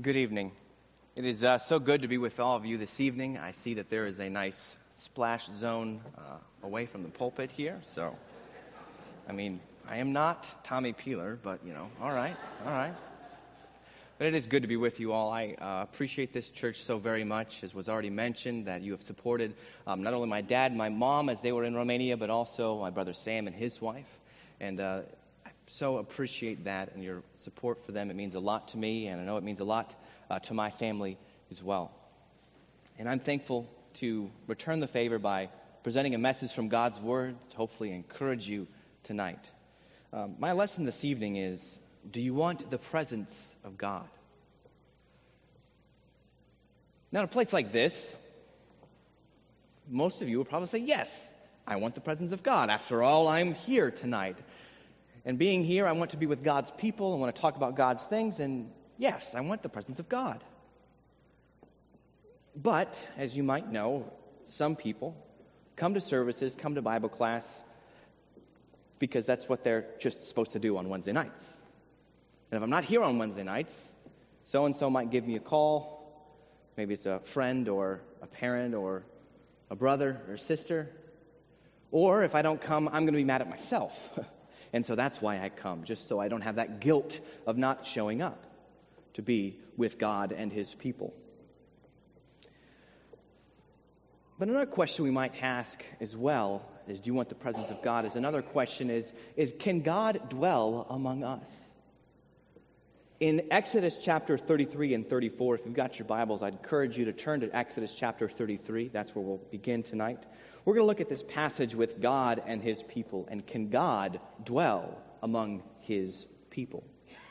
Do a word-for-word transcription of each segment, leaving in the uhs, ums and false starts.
Good evening. It is uh, so good to be with all of you this evening. I see that there is a nice splash zone uh, away from the pulpit here. So, I mean, I am not Tommy Peeler, but, you know, all right, all right. But it is good to be with you all. I uh, appreciate this church so very much, as was already mentioned, that you have supported um, not only my dad and my mom as they were in Romania, but also my brother Sam and his wife. And uh, I so appreciate that and your support for them. It means a lot to me, and I know it means a lot uh, to my family as well. And I'm thankful to return the favor by presenting a message from God's Word to hopefully encourage you tonight. Um, my lesson this evening is, do you want the presence of God? Now, in a place like this, most of you will probably say, yes, I want the presence of God. After all, I'm here tonight. And being here, I want to be with God's people. I want to talk about God's things. And yes, I want the presence of God. But, as you might know, some people come to services, come to Bible class, because that's what they're just supposed to do on Wednesday nights. And if I'm not here on Wednesday nights, so-and-so might give me a call. Maybe it's a friend or a parent or a brother or sister. Or if I don't come, I'm going to be mad at myself. And so that's why I come, just so I don't have that guilt of not showing up to be with God and His people. But another question we might ask as well is, do you want the presence of God? Is another question is, is can God dwell among us? In Exodus chapter thirty-three and thirty-four, if you've got your Bibles, I'd encourage you to turn to Exodus chapter thirty-three. That's where we'll begin tonight. We're going to look at this passage with God and His people. And can God dwell among His people?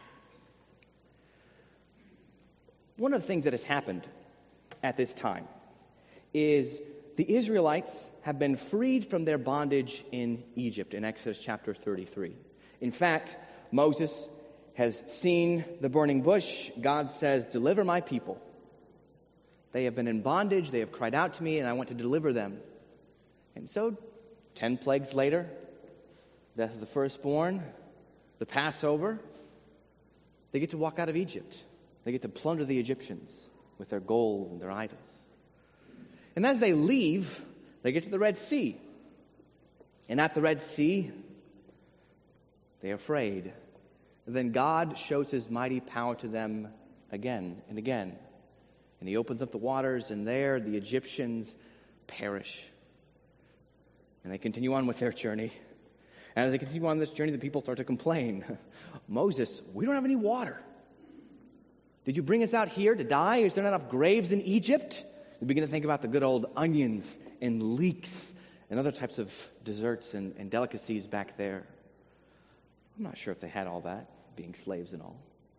One of the things that has happened at this time is the Israelites have been freed from their bondage in Egypt in Exodus chapter thirty-three. In fact, Moses has seen the burning bush. God says, deliver my people. They have been in bondage. They have cried out to me, and I want to deliver them. And so, ten plagues later, death of the firstborn, the Passover, they get to walk out of Egypt. They get to plunder the Egyptians with their gold and their idols. And as they leave, they get to the Red Sea. And at the Red Sea, they are afraid. And then God shows His mighty power to them again and again. And He opens up the waters, and there the Egyptians perish. And they continue on with their journey. And as they continue on this journey, the people start to complain. Moses, we don't have any water. Did you bring us out here to die? Is there not enough graves in Egypt? They begin to think about the good old onions and leeks and other types of desserts and, and delicacies back there. I'm not sure if they had all that, being slaves and all.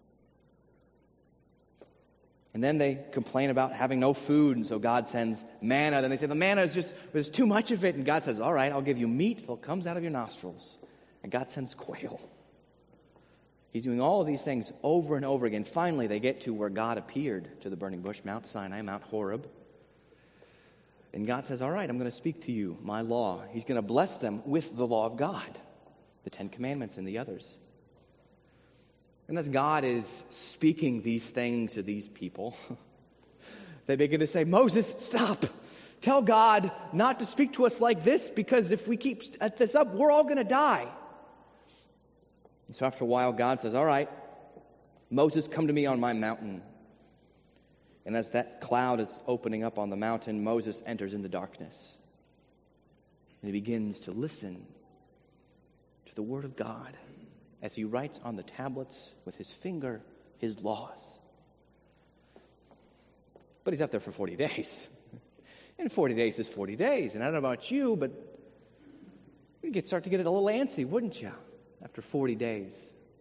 And then they complain about having no food, and so God sends manna. Then they say, the manna is just, there's too much of it. And God says, all right, I'll give you meat till it comes out of your nostrils. And God sends quail. He's doing all of these things over and over again. Finally, they get to where God appeared to the burning bush, Mount Sinai, Mount Horeb. And God says, all right, I'm going to speak to you, my law. He's going to bless them with the law of God, the Ten Commandments and the others. And as God is speaking these things to these people, they begin to say, Moses, stop. Tell God not to speak to us like this, because if we keep at this up, we're all going to die. And so after a while, God says, all right, Moses, come to me on my mountain. And as that cloud is opening up on the mountain, Moses enters in the darkness. And he begins to listen to the Word of God as he writes on the tablets with his finger his laws. But he's up there for forty days. And forty days is forty days. And I don't know about you, but you'd get, start to get a little antsy, wouldn't you, after forty days?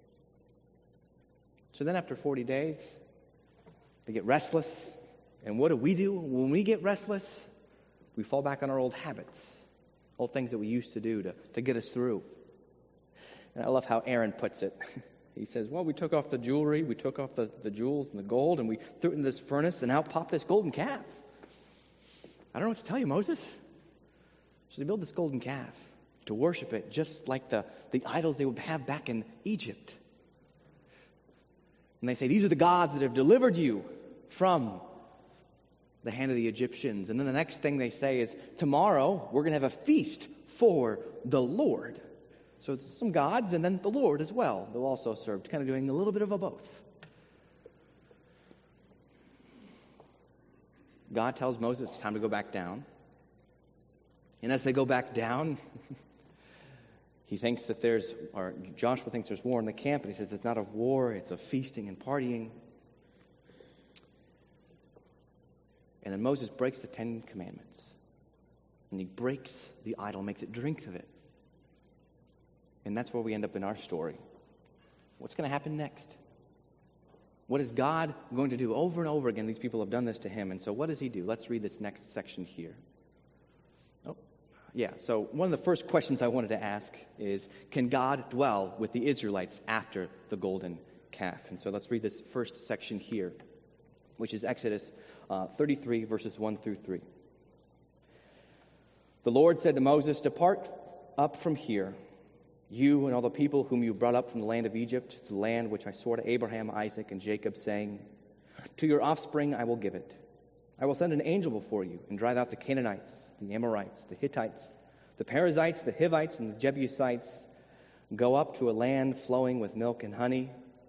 So then after forty days, they get restless. And what do we do when we get restless? We fall back on our old habits, old things that we used to do to, to get us through. And I love how Aaron puts it. He says, well, we took off the jewelry, we took off the, the jewels and the gold, and we threw it in this furnace, and out popped this golden calf. I don't know what to tell you, Moses. So they build this golden calf to worship it, just like the, the idols they would have back in Egypt. And they say, these are the gods that have delivered you from the hand of the Egyptians. And then the next thing they say is, tomorrow we're going to have a feast for the Lord. So some gods and then the Lord as well. They'll also serve, kind of doing a little bit of a both. God tells Moses it's time to go back down. And as they go back down, he thinks that there's, or Joshua thinks there's war in the camp, and he says it's not a war, it's a feasting and partying. And then Moses breaks the Ten Commandments. And he breaks the idol, makes it drink of it. And that's where we end up in our story. What's going to happen next? What is God going to do? Over and over again, these people have done this to him. And so what does he do? Let's read this next section here. Oh, yeah. So one of the first questions I wanted to ask is, can God dwell with the Israelites after the golden calf? And so let's read this first section here, which is Exodus uh, thirty-three, verses one through three. The Lord said to Moses, depart up from here, you and all the people whom you brought up from the land of Egypt, to the land which I swore to Abraham, Isaac, and Jacob, saying, to your offspring I will give it. I will send an angel before you, and drive out the Canaanites, the Amorites, the Hittites, the Perizzites, the Hivites, and the Jebusites. Go up to a land flowing with milk and honey.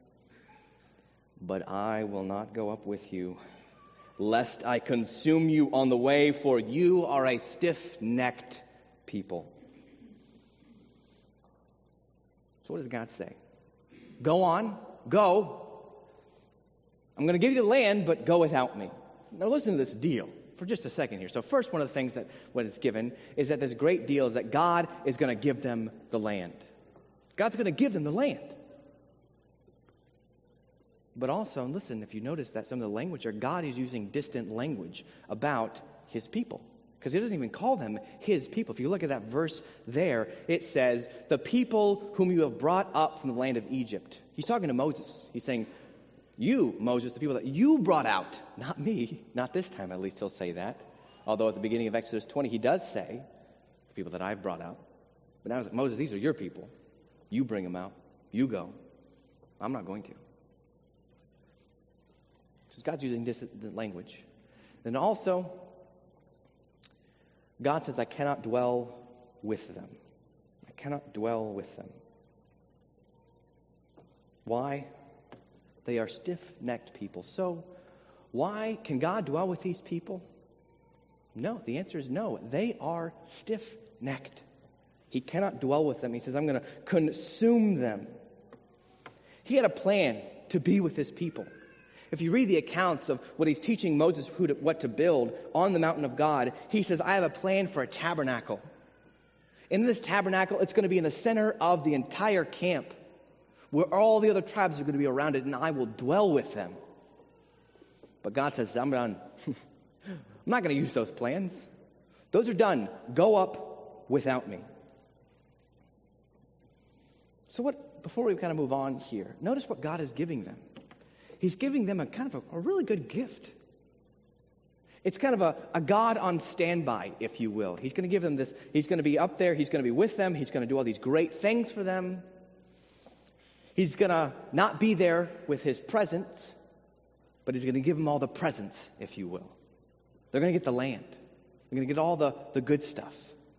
But I will not go up with you, lest I consume you on the way, for you are a stiff-necked people. So what does God say? Go on, go. I'm going to give you the land, but go without me. Now listen to this deal for just a second here. So first, one of the things that when it's given is that this great deal is that God is going to give them the land. God's going to give them the land. But also, and listen, if you notice that some of the language there, God is using distant language about his people. Because he doesn't even call them his people. If you look at that verse there, it says, the people whom you have brought up from the land of Egypt. He's talking to Moses. He's saying, you, Moses, the people that you brought out, not me. Not this time, at least he'll say that. Although at the beginning of Exodus twenty, he does say, the people that I've brought out. But now he's like, Moses, these are your people. You bring them out. You go. I'm not going to. Because God's using distant language. And also, God says, I cannot dwell with them. I cannot dwell with them. Why? They are stiff-necked people. So, why can God dwell with these people? No, the answer is no. They are stiff-necked. He cannot dwell with them. He says, I'm going to consume them. He had a plan to be with his people. If you read the accounts of what he's teaching Moses who to, what to build on the mountain of God, he says, I have a plan for a tabernacle. In this tabernacle, it's going to be in the center of the entire camp, where all the other tribes are going to be around it, and I will dwell with them. But God says, I'm done. I'm not going to use those plans. Those are done. Go up without me. So what? Before we kind of move on here, notice what God is giving them. He's giving them a kind of a, a really good gift. It's kind of a, a God on standby, if you will. He's going to give them this. He's going to be up there. He's going to be with them. He's going to do all these great things for them. He's going to not be there with his presence, but he's going to give them all the presents, if you will. They're going to get the land. They're going to get all the, the good stuff.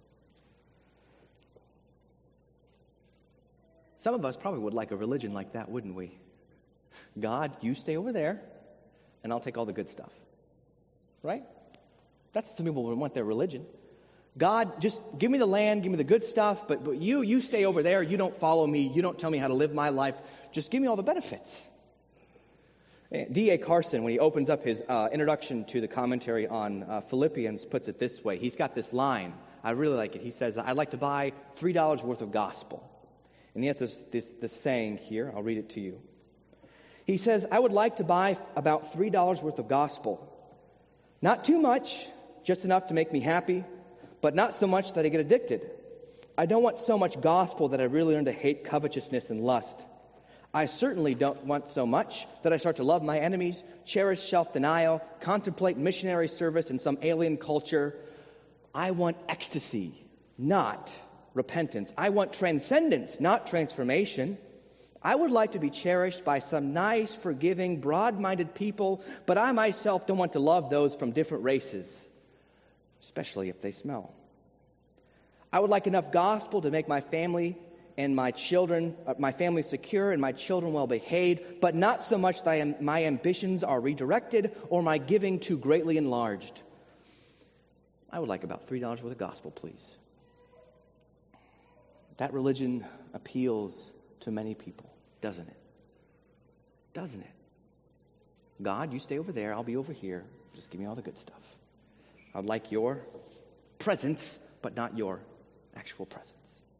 Some of us probably would like a religion like that, wouldn't we? God, you stay over there, and I'll take all the good stuff. Right? That's what some people would want their religion. God, just give me the land, give me the good stuff, but, but you, you stay over there. You don't follow me. You don't tell me how to live my life. Just give me all the benefits. D A Carson, when he opens up his uh, introduction to the commentary on uh, Philippians, puts it this way. He's got this line. I really like it. He says, I'd like to buy three dollars worth of gospel. And he has this, this, this saying here. I'll read it to you. He says, I would like to buy about three dollars worth of gospel. Not too much, just enough to make me happy, but not so much that I get addicted. I don't want so much gospel that I really learn to hate covetousness and lust. I certainly don't want so much that I start to love my enemies, cherish self-denial, contemplate missionary service in some alien culture. I want ecstasy, not repentance. I want transcendence, not transformation. I would like to be cherished by some nice, forgiving, broad-minded people, but I myself don't want to love those from different races, especially if they smell. I would like enough gospel to make my family and my children, uh, my family secure and my children well behaved, but not so much that I am, my ambitions are redirected or my giving too greatly enlarged. I would like about three dollars worth of gospel, please. That religion appeals to many people, doesn't it? Doesn't it? God, you stay over there, I'll be over here. Just give me all the good stuff. I'd like your presence, but not your actual presence.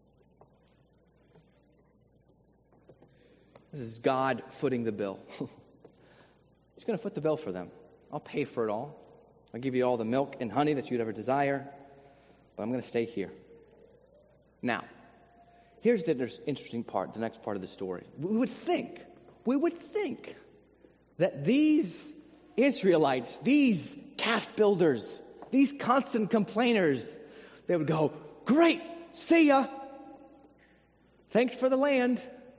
This is God footing the bill. He's going to foot the bill for them. I'll pay for it all. I'll give you all the milk and honey that you'd ever desire, but I'm going to stay here. Now, here's the interesting part, the next part of the story. We would think, we would think that these Israelites, these calf builders, these constant complainers, they would go, great, see ya. Thanks for the land.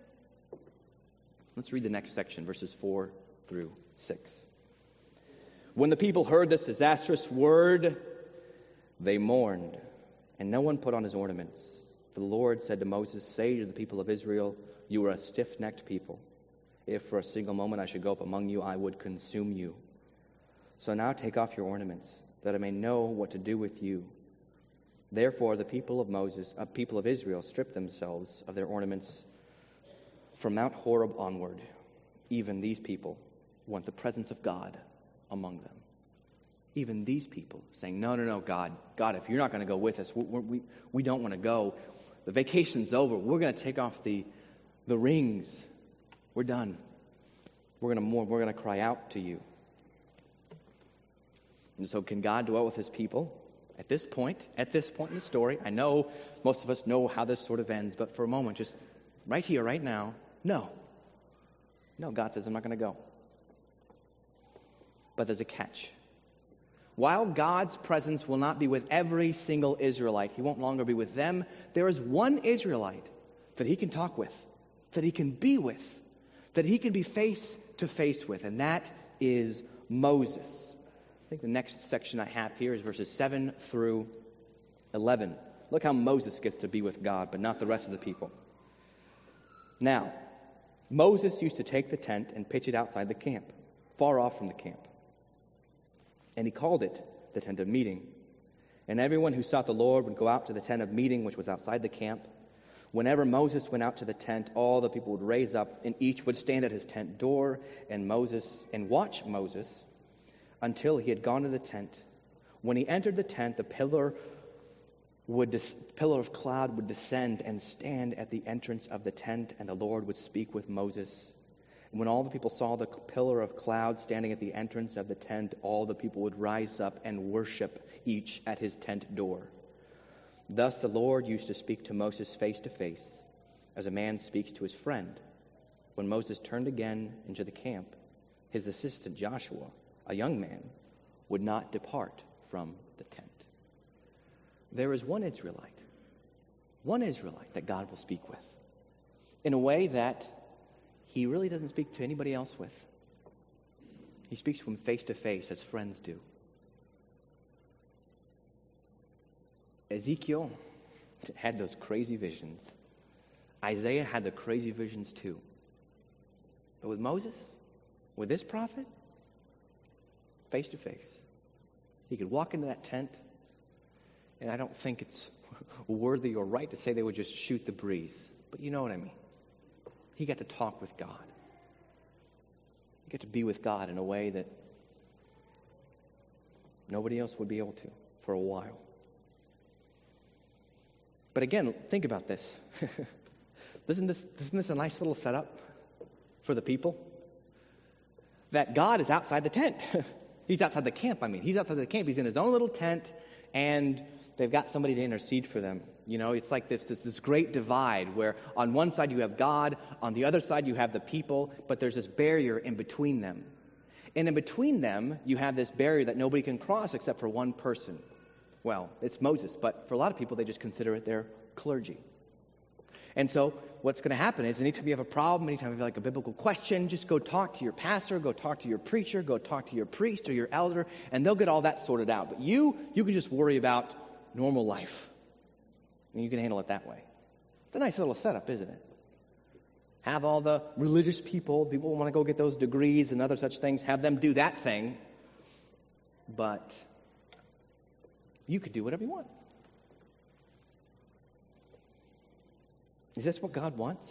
Let's read the next section, verses four through six. When the people heard this disastrous word, they mourned, and no one put on his ornaments. The Lord said to Moses, say to the people of Israel, you are a stiff-necked people. If for a single moment I should go up among you, I would consume you. So now take off your ornaments, that I may know what to do with you. Therefore the people of Moses, uh, people of Israel, stripped themselves of their ornaments from Mount Horeb onward. Even these people want the presence of God among them. Even these people saying, no, no, no, God, God, if you're not going to go with us, we, we, we don't want to go. The vacation's over. We're going to take off the, the rings. We're done. We're going to mourn. We're going to cry out to you. And so can God dwell with his people? At this point, at this point in the story, I know most of us know how this sort of ends, but for a moment, just right here, right now, no. No, God says, I'm not going to go. But there's a catch. While God's presence will not be with every single Israelite, he won't longer be with them, there is one Israelite that he can talk with, that he can be with, that he can be face to face with, and that is Moses. I think the next section I have here is verses seven through eleven. Look how Moses gets to be with God, but not the rest of the people. Now, Moses used to take the tent and pitch it outside the camp, far off from the camp. And he called it the tent of meeting. And everyone who sought the Lord would go out to the tent of meeting, which was outside the camp. Whenever Moses went out to the tent, all the people would raise up, and each would stand at his tent door, and Moses and watch Moses until he had gone to the tent. When he entered the tent, the pillar would des- pillar of cloud would descend and stand at the entrance of the tent, and the Lord would speak with Moses. And when all the people saw the pillar of cloud standing at the entrance of the tent, all the people would rise up and worship each at his tent door. Thus the Lord used to speak to Moses face to face, as a man speaks to his friend. When Moses turned again into the camp, his assistant Joshua, a young man, would not depart from the tent. There is one Israelite, one Israelite that God will speak with, in a way that he really doesn't speak to anybody else with. He speaks to him face to face, as friends do. Ezekiel had those crazy visions. Isaiah had the crazy visions too. But with Moses, with this prophet, face to face, he could walk into that tent, and I don't think it's worthy or right to say they would just shoot the breeze. But you know what I mean. He got to talk with God. He got to be with God in a way that nobody else would be able to for a while. But again, think about this. Isn't this, isn't this a nice little setup for the people? That God is outside the tent. He's outside the camp, I mean. He's outside the camp. He's in his own little tent, and they've got somebody to intercede for them. You know, it's like this, this this great divide where on one side you have God, on the other side you have the people, but there's this barrier in between them. And in between them, you have this barrier that nobody can cross except for one person. Well, it's Moses, but for a lot of people, they just consider it their clergy. And so what's going to happen is anytime you have a problem, anytime you have like a biblical question, just go talk to your pastor, go talk to your preacher, go talk to your priest or your elder, and they'll get all that sorted out. But you, you can just worry about normal life. And you can handle it that way. It's a nice little setup, isn't it? Have all the religious people, people who want to go get those degrees and other such things, have them do that thing. But you could do whatever you want. Is this what God wants?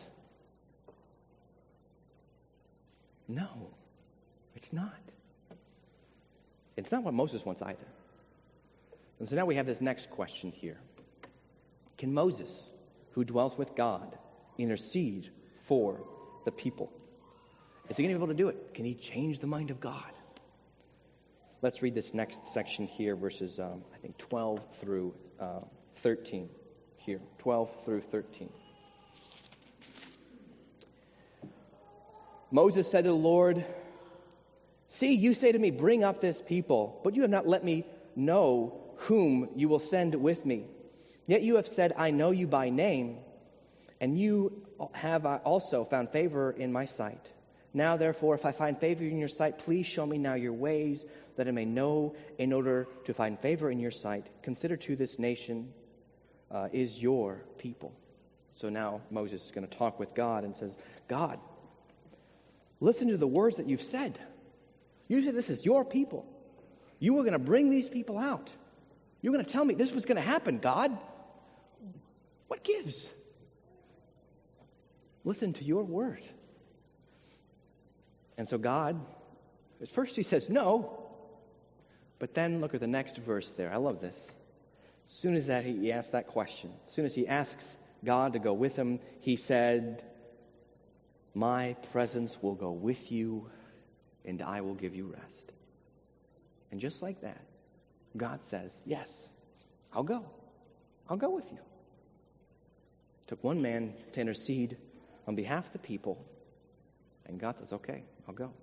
No, it's not. It's not what Moses wants either. And so now we have this next question here. Can Moses, who dwells with God, intercede for the people? Is he going to be able to do it? Can he change the mind of God? Let's read this next section here, verses, um, I think, twelve through uh, thirteen here. twelve through thirteen. Moses said to the Lord, "See, you say to me, bring up this people, but you have not let me know whom you will send with me. Yet you have said, I know you by name, and you have also found favor in my sight. Now, therefore, if I find favor in your sight, please show me now your ways, that I may know in order to find favor in your sight. Consider to this nation uh, is your people." So now Moses is going to talk with God and says, God, listen to the words that you've said. You said this is your people. You were going to bring these people out. You're going to tell me this was going to happen, God. What gives? Listen to your word. And so God, at first he says no, but then look at the next verse there. I love this. As soon as that he asks that question, as soon as he asks God to go with him, he said, my presence will go with you, and I will give you rest. And just like that, God says, yes, I'll go. I'll go with you. It took one man to intercede on behalf of the people, and God says, okay, I'll go.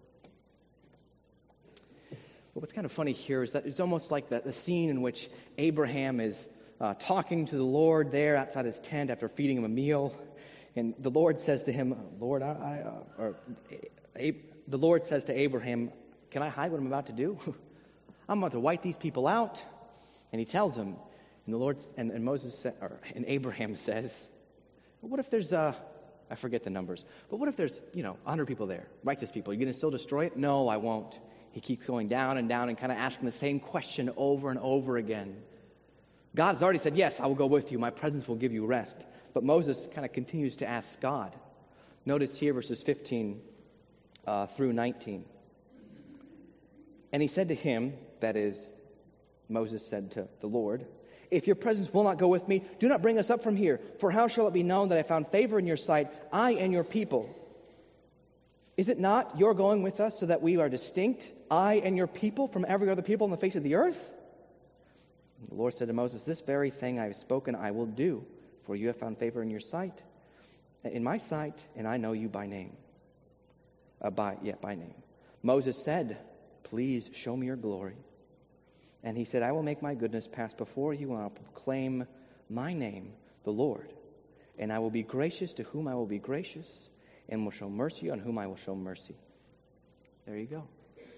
But what's kind of funny here is that it's almost like the, the scene in which Abraham is uh, talking to the Lord there outside his tent after feeding him a meal. And the Lord says to him, Lord, I, I uh, or a, the Lord says to Abraham, can I hide what I'm about to do? I'm about to wipe these people out. And he tells him, and the Lord and, and Moses sa- or and Abraham says, what if there's uh I forget the numbers, but what if there's, you know, one hundred people there, righteous people? You're going to still destroy it? No, I won't. He keeps going down and down and kind of asking the same question over and over again. God's already said, yes, I will go with you. My presence will give you rest. But Moses kind of continues to ask God. Notice here verses fifteen uh, through nineteen. And he said to him, that is, Moses said to the Lord, if your presence will not go with me, do not bring us up from here. For how shall it be known that I found favor in your sight, I and your people? Is it not your going with us so that we are distinct, I and your people, from every other people on the face of the earth? And the Lord said to Moses, this very thing I have spoken I will do, for you have found favor in your sight, in my sight, and I know you by name. Uh, by yeah, by name. Moses said, please show me your glory. And he said, I will make my goodness pass before you, and I will proclaim my name, the Lord. And I will be gracious to whom I will be gracious, and will show mercy on whom I will show mercy. There you go.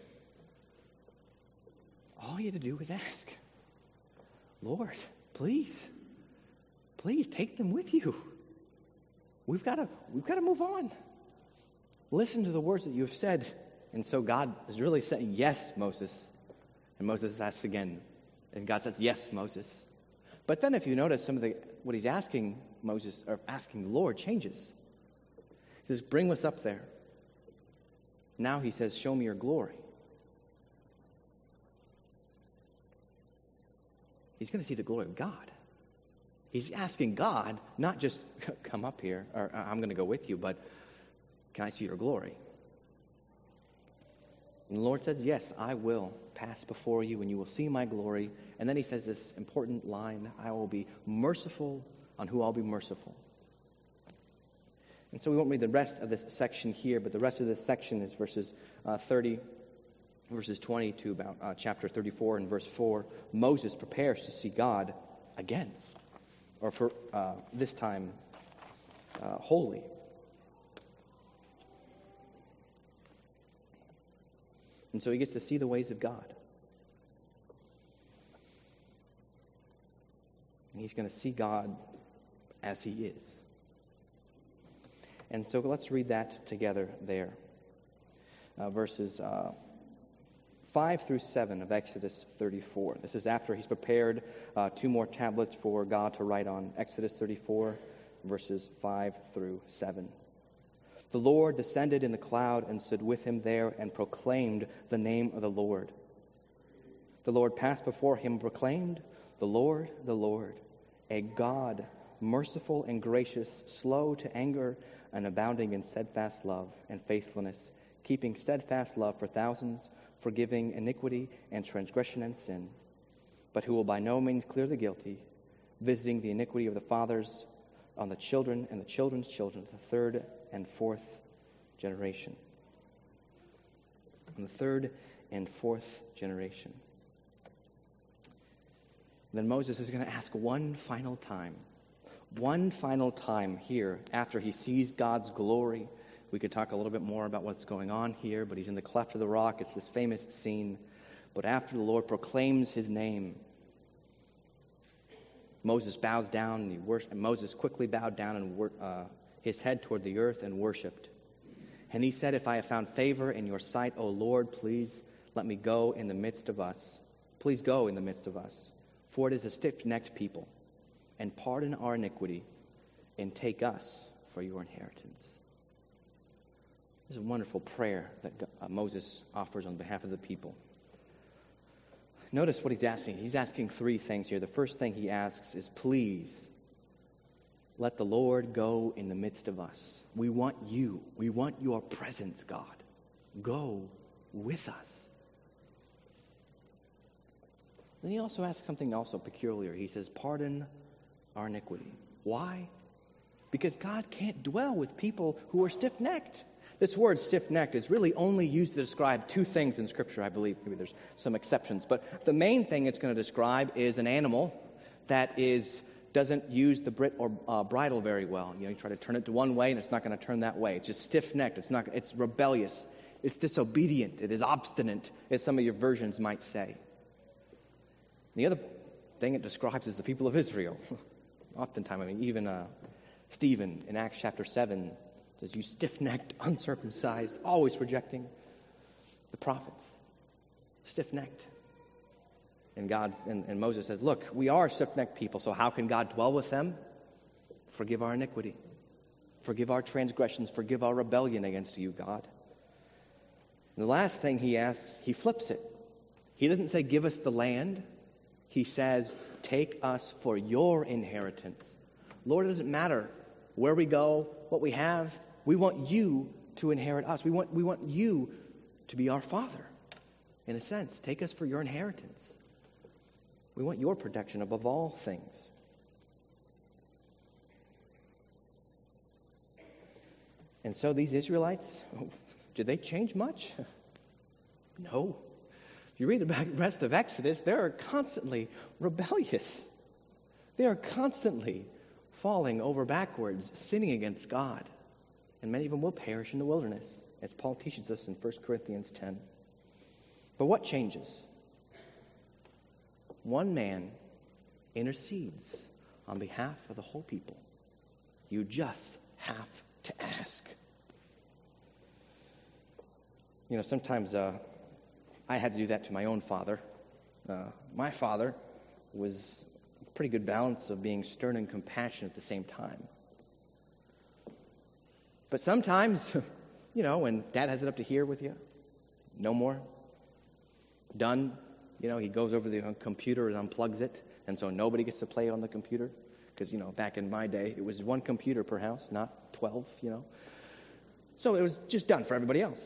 All you had to do was ask, Lord, please, please take them with you. We've got to, we've got to move on. Listen to the words that you have said. And so God is really saying, yes, Moses. And Moses asks again. And God says, yes, Moses. But then if you notice some of the what he's asking Moses, or asking the Lord, changes. He says, bring us up there. Now he says, show me your glory. He's going to see the glory of God. He's asking God, not just come up here, or I'm going to go with you, but can I see your glory? And the Lord says, yes, I will pass before you and you will see my glory. And then he says this important line, I will be merciful on who I'll be merciful. And so we won't read the rest of this section here, but the rest of this section is verses uh, thirty, verses twenty to about uh, chapter thirty-four and verse four. Moses prepares to see God again, or for uh, this time uh, holy. And so he gets to see the ways of God. And he's going to see God as he is. And so let's read that together there. Uh, verses uh, five through seven of Exodus thirty-four. This is after he's prepared uh, two more tablets for God to write on. Exodus thirty-four, verses five through seven. The Lord descended in the cloud and stood with him there and proclaimed the name of the Lord. The Lord passed before him and proclaimed, "The Lord, the Lord, a God, merciful and gracious, slow to anger, and abounding in steadfast love and faithfulness, keeping steadfast love for thousands, forgiving iniquity and transgression and sin, but who will by no means clear the guilty, visiting the iniquity of the fathers on the children and the children's children, the third and fourth generation." On the third and fourth generation. Then Moses is going to ask one final time, one final time here after he sees God's glory. We could talk a little bit more about what's going on here, but he's in the cleft of the rock. It's this famous scene. But after the Lord proclaims his name, Moses bows down, and, he wor- and Moses quickly bowed down and wor- uh, his head toward the earth and worshipped. And he said, "If I have found favor in your sight, O Lord, please let me go in the midst of us. Please go in the midst of us. For it is a stiff-necked people, and pardon our iniquity, and take us for your inheritance." This is a wonderful prayer that uh, Moses offers on behalf of the people. Notice what he's asking. He's asking three things here. The first thing he asks is, please, let the Lord go in the midst of us. We want you. We want your presence, God. Go with us. Then he also asks something also peculiar. He says, pardon our iniquity. Why? Because God can't dwell with people who are stiff-necked. This word stiff-necked is really only used to describe two things in Scripture, I believe. Maybe there's some exceptions. But the main thing it's going to describe is an animal that is doesn't use the brit or uh, bridle very well. You know, you try to turn it to one way and it's not going to turn that way. It's just stiff-necked. It's not. It's rebellious. It's disobedient. It is obstinate, as some of your versions might say. The other thing it describes is the people of Israel. Oftentimes, I mean, even uh, Stephen in Acts chapter seven says, "You stiff-necked, uncircumcised," always rejecting the prophets. Stiff-necked. And God and, and Moses says, "Look, we are stiff-necked people, so how can God dwell with them? Forgive our iniquity. Forgive our transgressions. Forgive our rebellion against you, God." And the last thing he asks, he flips it. He doesn't say, "Give us the land." He says, "Take us for your inheritance." Lord, it doesn't matter where we go, what we have. We want you to inherit us. We want, we want you to be our Father. In a sense, take us for your inheritance. We want your protection above all things. And so these Israelites, did they change much? No. If you read the rest of Exodus, they are constantly rebellious. They are constantly falling over backwards, sinning against God. And many of them will perish in the wilderness, as Paul teaches us in First Corinthians ten. But what changes? One man intercedes on behalf of the whole people. You just have to ask. You know, sometimes uh, I had to do that to my own father. Uh, my father was a pretty good balance of being stern and compassionate at the same time. But sometimes, you know, when Dad has it up to here with you, no more, done. You know, he goes over the computer and unplugs it, and so nobody gets to play on the computer. Because, you know, back in my day, it was one computer per house, not twelve, you know. So it was just done for everybody else.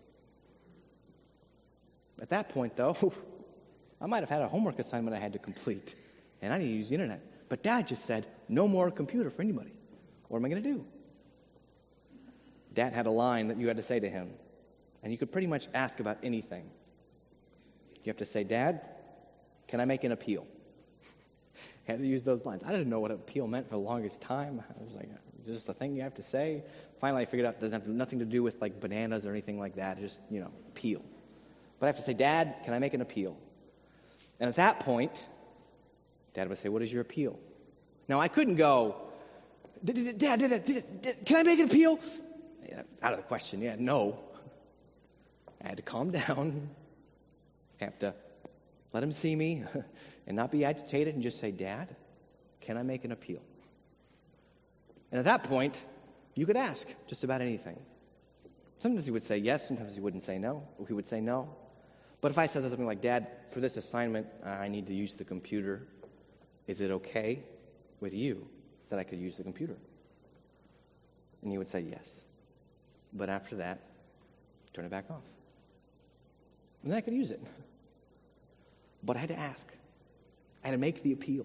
At that point, though, I might have had a homework assignment I had to complete, and I need to use the internet. But Dad just said, no more computer for anybody. What am I going to do? Dad had a line that you had to say to him, and you could pretty much ask about anything. You have to say, "Dad, can I make an appeal?" I had to use those lines. I didn't know what appeal meant for the longest time. I was like, Is this the thing you have to say? Finally, I figured out it doesn't have nothing to do with like bananas or anything like that. Just, you know, appeal. But I have to say, Dad, can I make an appeal? And at that point, Dad would say, what is your appeal? Now, I couldn't go, Dad, Dad, Dad, Dad, can I make an appeal? Yeah, out of the question, yeah, no. I had to calm down. I have to let him see me and not be agitated and just say, Dad, can I make an appeal? And at that point, you could ask just about anything. Sometimes he would say yes, sometimes he wouldn't say no, or he would say no. But if I said something like, Dad, for this assignment, I need to use the computer. Is it okay with you that I could use the computer? And he would say yes. But after that, turn it back off. And then I could use it. But I had to ask. I had to make the appeal.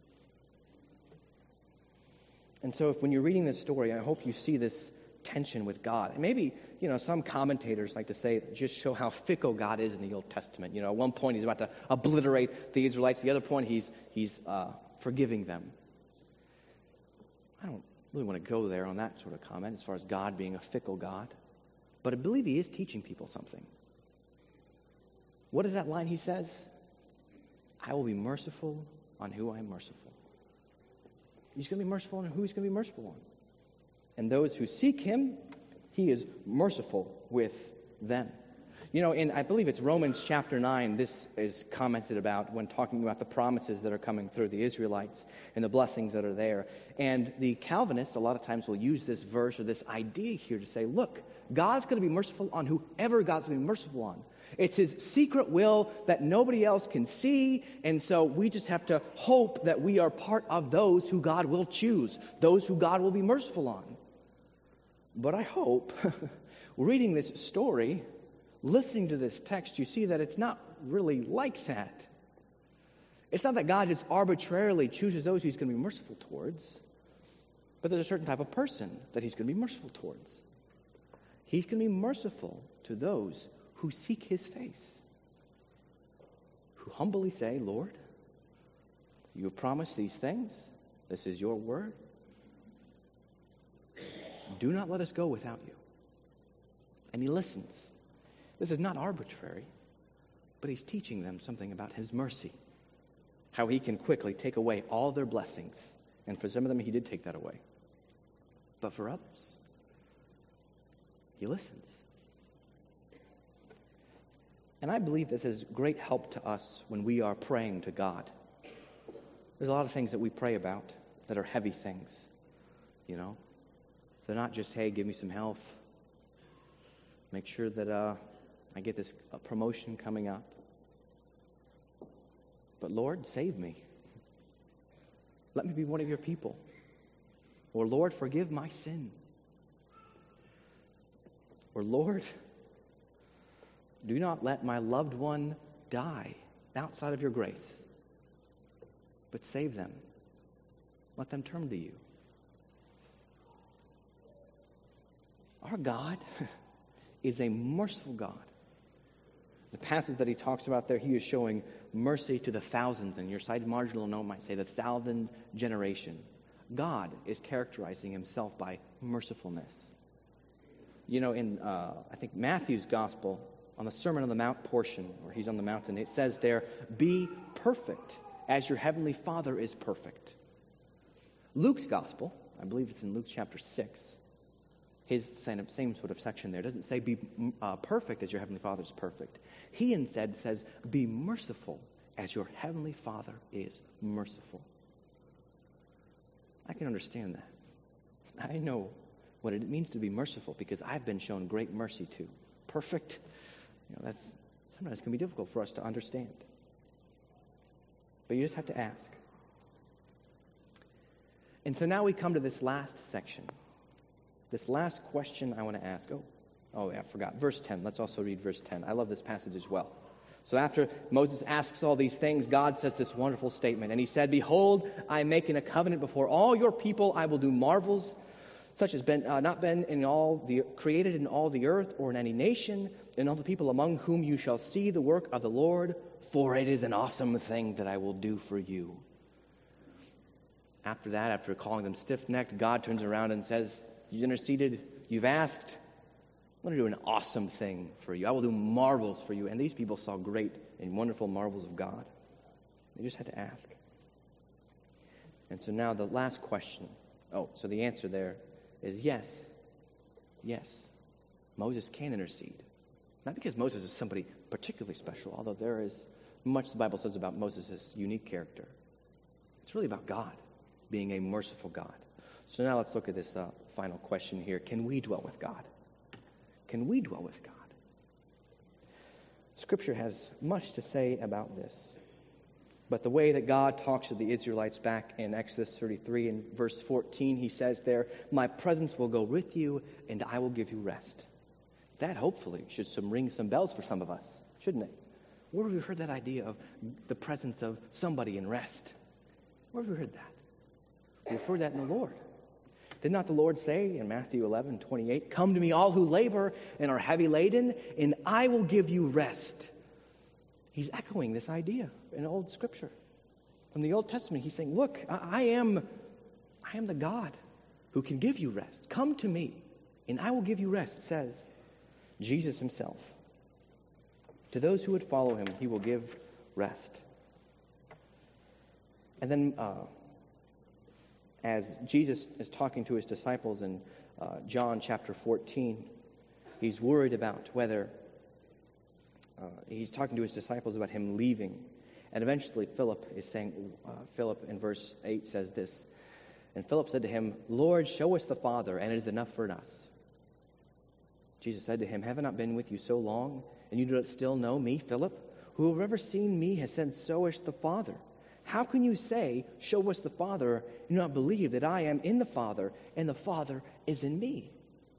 And so if when you're reading this story, I hope you see this tension with God. And maybe, you know, some commentators like to say, just show how fickle God is in the Old Testament. You know, at one point he's about to obliterate the Israelites. The other point he's he's uh, forgiving them. I don't really want to go there on that sort of comment as far as God being a fickle God. But I believe he is teaching people something. What is that line he says? I will be merciful on who I am merciful. He's going to be merciful on who he's going to be merciful on. And those who seek him, he is merciful with them. You know, in, I believe it's Romans chapter nine, this is commented about when talking about the promises that are coming through the Israelites and the blessings that are there. And the Calvinists a lot of times will use this verse or this idea here to say, look, God's going to be merciful on whoever God's going to be merciful on. It's his secret will that nobody else can see, and so we just have to hope that we are part of those who God will choose, those who God will be merciful on. But I hope, reading this story, listening to this text, you see that it's not really like that. It's not that God just arbitrarily chooses those he's going to be merciful towards, but there's a certain type of person that he's going to be merciful towards. He's going to be merciful to those who seek his face, who humbly say, Lord, you have promised these things. This is your word. Do not let us go without you. And he listens. This is not arbitrary, but he's teaching them something about his mercy, how he can quickly take away all their blessings. And for some of them, he did take that away. But for others, he listens. And I believe this is great help to us when we are praying to God. There's a lot of things that we pray about that are heavy things, you know. They're not just, hey, give me some health. Make sure that uh, I get this uh, promotion coming up. But Lord, save me. Let me be one of your people. Or Lord, forgive my sin. Or Lord, do not let my loved one die outside of your grace, but save them. Let them turn to you. Our God is a merciful God. The passage that he talks about there, he is showing mercy to the thousands, and your side marginal note might say the thousand generation. God is characterizing himself by mercifulness. You know, in, uh, I think, Matthew's gospel, on the Sermon on the Mount portion, where he's on the mountain, it says there, be perfect as your heavenly Father is perfect. Luke's gospel, I believe it's in Luke chapter six, his same, same sort of section there, doesn't say be uh, perfect as your heavenly Father is perfect. He instead says, be merciful as your heavenly Father is merciful. I can understand that. I know what it means to be merciful because I've been shown great mercy too. Perfect, you know, that's sometimes can be difficult for us to understand. But you just have to ask. And so now we come to this last section. This last question I want to ask. Oh, oh yeah, I forgot. Verse ten. Let's also read verse ten. I love this passage as well. So after Moses asks all these things, God says this wonderful statement. And he said, behold, I am making a covenant before all your people. I will do marvels such as been uh, not been in all the created in all the earth or in any nation, and all the people among whom you shall see the work of the Lord, for it is an awesome thing that I will do for you. After that, after calling them stiff-necked, God turns around and says, you interceded, you've asked, I'm going to do an awesome thing for you. I will do marvels for you. And these people saw great and wonderful marvels of God. They just had to ask. And so now the last question. Oh, so the answer there is yes. Yes. Moses can intercede. Not because Moses is somebody particularly special, although there is much the Bible says about Moses' unique character. It's really about God being a merciful God. So now let's look at this uh, final question here. Can we dwell with God? Can we dwell with God? Scripture has much to say about this. But the way that God talks to the Israelites back in Exodus thirty-three in verse fourteen, he says there, my presence will go with you and I will give you rest. That hopefully should some ring some bells for some of us, shouldn't it? Where have we heard that idea of the presence of somebody in rest? Where have we heard that? We've heard that in the Lord. Did not the Lord say in Matthew eleven twenty-eight, come to me all who labor and are heavy laden, and I will give you rest. He's echoing this idea in old Scripture. From the Old Testament, he's saying, look, I, I am I am the God who can give you rest. Come to me, and I will give you rest, says Jesus himself. To those who would follow him, he will give rest. And then uh, as Jesus is talking to his disciples in uh, John chapter fourteen, he's worried about whether, uh, he's talking to his disciples about him leaving. And eventually Philip is saying, uh, Philip in verse eight says this, and Philip said to him, Lord, show us the Father, and it is enough for us. Jesus said to him, have I not been with you so long, and you do not still know me, Philip? Whoever has seen me has said, so is the Father. How can you say, show us the Father, and do not believe that I am in the Father, and the Father is in me?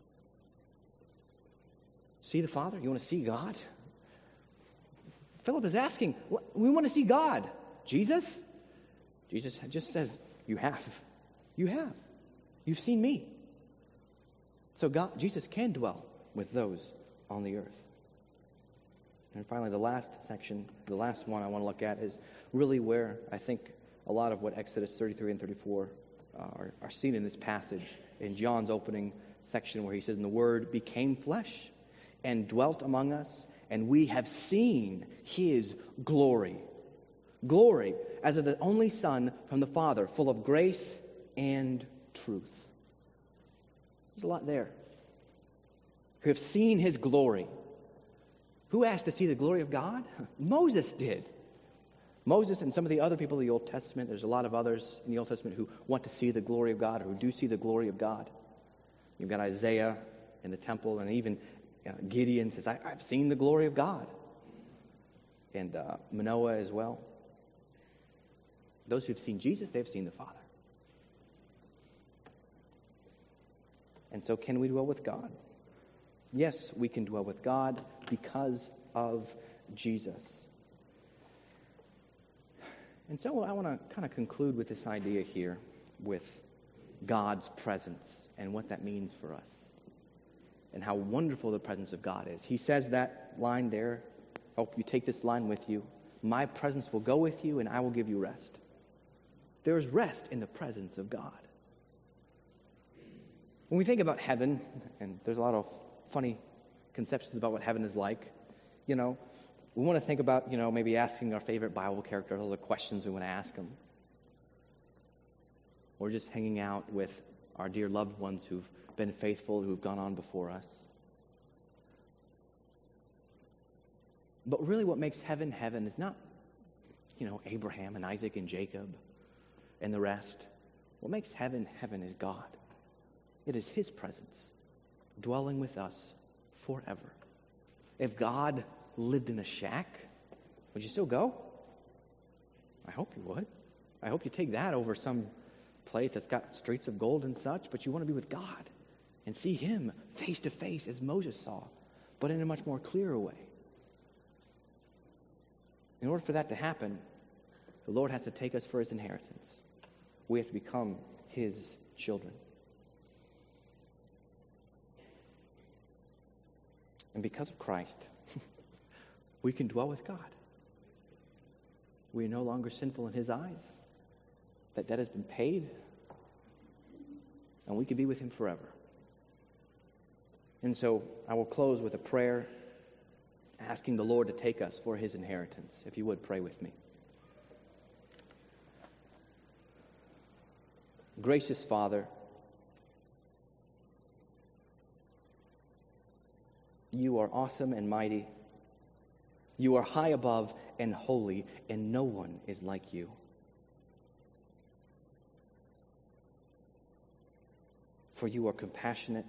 See the Father? You want to see God? Philip is asking, we want to see God. Jesus? Jesus just says, you have. You have. You've seen me. So God, Jesus can dwell with those on the earth. And finally, the last section, the last one I want to look at is really where I think a lot of what Exodus thirty-three and thirty-four uh, are, are seen in this passage. In John's opening section where he says, and the Word became flesh and dwelt among us, and we have seen his glory. Glory as of the only Son from the Father, full of grace and truth. There's a lot there. We have seen his glory. Who asked to see the glory of God? Moses did. Moses and some of the other people of the Old Testament, there's a lot of others in the Old Testament who want to see the glory of God, or who do see the glory of God. You've got Isaiah in the temple, and even uh, Gideon says, I, I've seen the glory of God. And uh, Manoah as well. Those who've seen Jesus, they've seen the Father. And so can we dwell with God? Yes, we can dwell with God because of Jesus. And so I want to kind of conclude with this idea here with God's presence and what that means for us and how wonderful the presence of God is. He says that line there. I hope you take this line with you. My presence will go with you and I will give you rest. There is rest in the presence of God. When we think about heaven, and there's a lot of funny conceptions about what heaven is like, you know, we want to think about, you know, maybe asking our favorite Bible character all the questions we want to ask them. Or just hanging out with our dear loved ones who've been faithful, who've gone on before us. But really what makes heaven heaven is not, you know, Abraham and Isaac and Jacob and the rest. What makes heaven heaven is God. It is his presence dwelling with us forever. If God lived in a shack, would you still go? I hope you would. I hope you take that over some place that's got streets of gold and such, but you want to be with God and see him face to face as Moses saw, but in a much more clearer way. In order for that to happen, the Lord has to take us for his inheritance. We have to become his children. And because of Christ, we can dwell with God. We are no longer sinful in his eyes. That debt has been paid, and we can be with him forever. And so I will close with a prayer asking the Lord to take us for his inheritance. If you would, pray with me. Gracious Father, you are awesome and mighty. You are high above and holy, and no one is like you. For you are compassionate,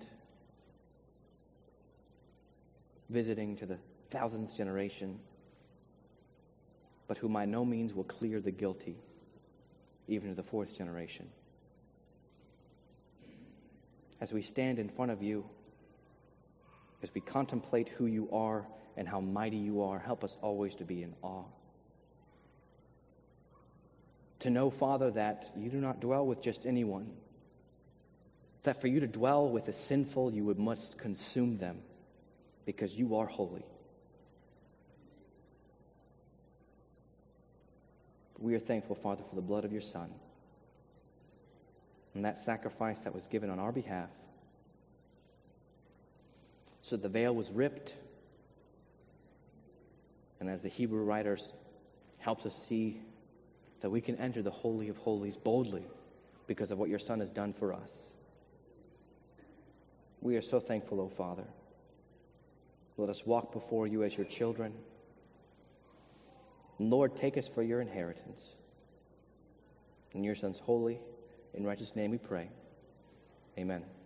visiting to the thousandth generation, but who by no means will clear the guilty, even to the fourth generation. As we stand in front of you, as we contemplate who you are and how mighty you are, help us always to be in awe. To know, Father, that you do not dwell with just anyone, that for you to dwell with the sinful, you would must consume them, because you are holy. We are thankful, Father, for the blood of your Son and that sacrifice that was given on our behalf, so the veil was ripped, and as the Hebrew writers helps us see, that we can enter the Holy of Holies boldly because of what your Son has done for us. We are so thankful, O Father. Let us walk before you as your children. And Lord, take us for your inheritance. In your Son's holy and righteous name we pray. Amen.